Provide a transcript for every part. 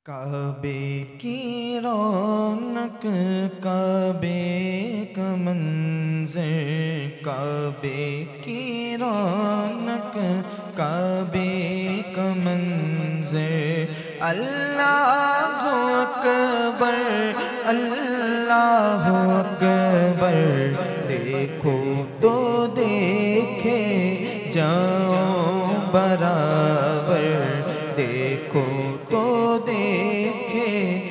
کعبے کی رونق کعبے کا منظر، کعبے کی رونق کعبے کا منظر، اللہ اکبر اللہ اکبر، دیکھو تو دیکھے جاؤ برابر، دیکھو تو دیکھے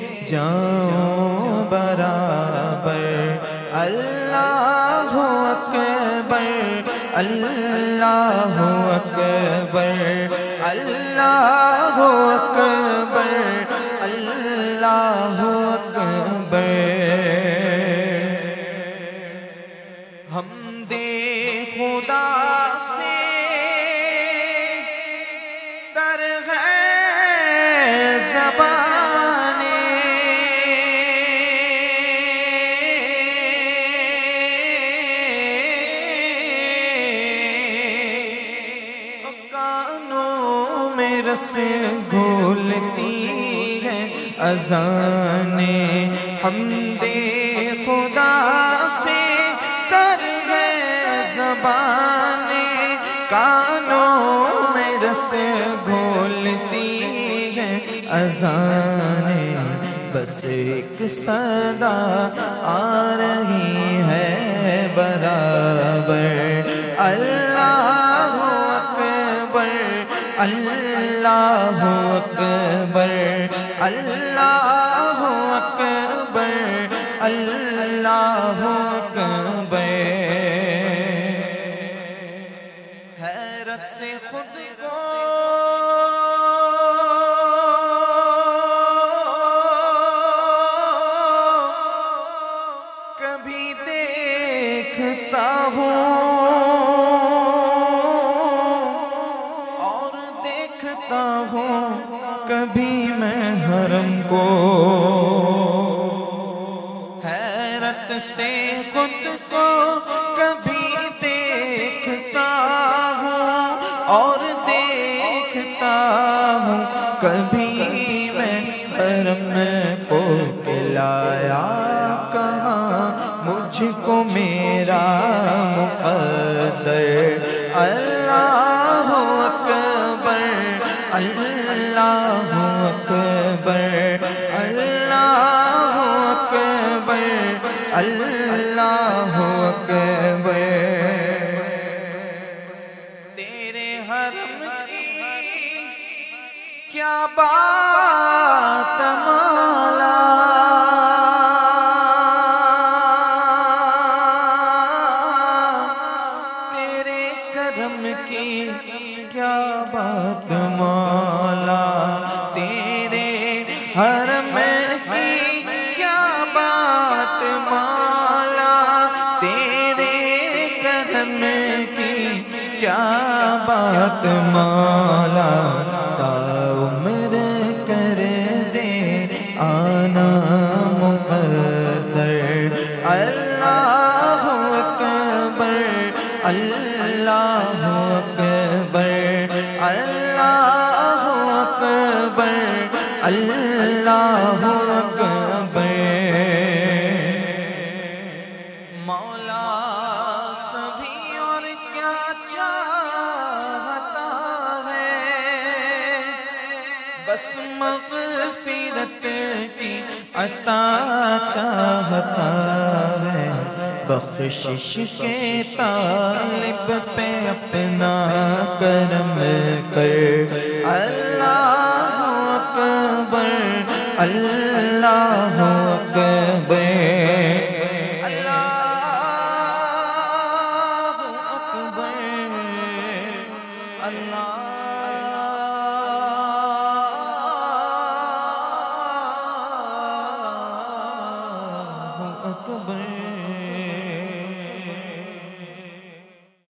جاؤ برابر، اللہ اکبر اللہ اکبر اللہ اکبر اللہ اکبر، حمد خدا سے تر ہے زبانیں، کانوں میں رس گھولتی ہے اذانیں، حمد خدا سے تر ہے زبانیں، کانوں میں رس گھولتی ہے اذانیں، بس ایک صدا آ رہی ہے برابر، اللہ اکبر اللہ اکبر اللہ اکبر اللہ اکبر، حیرت سے خود کو کبھی دیکھتا ہوں اور دیکھتا ہوں کبھی میں حرم کو، حیرت سے خود کو کبھی دیکھتا ہوں اور دیکھتا ہوں کبھی میں حرم کو، لایا کہاں مجھ کو میرا مقدر، اللہ اکبر اللہ اکبر اللہ اکبر اللہ اکبر، تیرے حرم کی کیا بات مولا، تیرے کرم کی کیا بات مولا، تیرے حرم کی کیا بات مولا، تیرے کرم کی کیا بات مولا، تا عمر کر دے آنا مقدر، اللہ اکبر اللہ اکبر اللہ اکبر اللہ اکبر، مولا سبھی اور کیا چاہتا ہے، بس مغفرت کی عطا چاہتا ہے، بخشش کے طالب پہ اپنا کرم کر،